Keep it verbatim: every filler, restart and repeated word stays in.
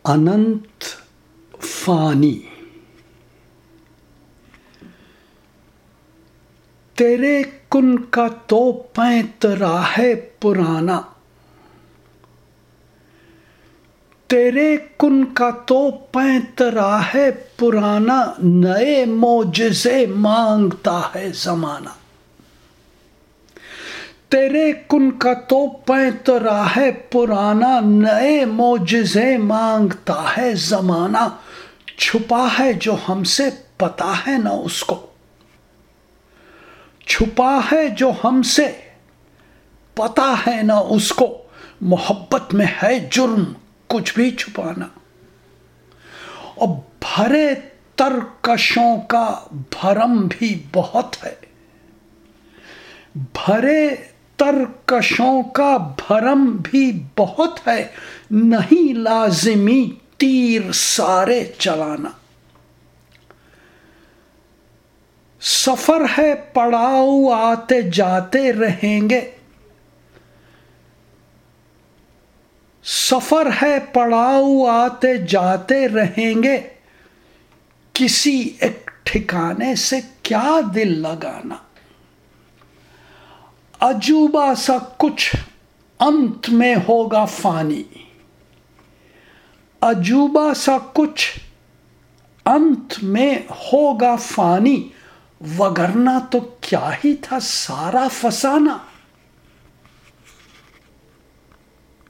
अनंत फानी। तेरे कुन का तो पैंतरा है पुराना, तेरे कुन का तो पैंतरा है पुराना, नए मोजज़े मांगता है ज़माना। तेरे कुन का तो पैंतरा है पुराना, नए मोजज़े मांगता है ज़माना। छुपा है जो हमसे पता है न उसको, छुपा है जो हमसे पता है न उसको। मोहब्बत में है जुर्म कुछ भी छुपाना। और भरे तरकशों का भरम भी बहुत है, भरे तरकशों का भरम भी बहुत है, नहीं लाजिमी तीर सारे चलाना। सफर है पड़ाव आते जाते रहेंगे, सफर है पड़ाव आते जाते रहेंगे, किसी एक ठिकाने से क्या दिल लगाना। अजूबा सा कुछ अंत में होगा फानी, अजूबा सा कुछ अंत में होगा फानी, वगरना तो क्या ही था सारा फसाना।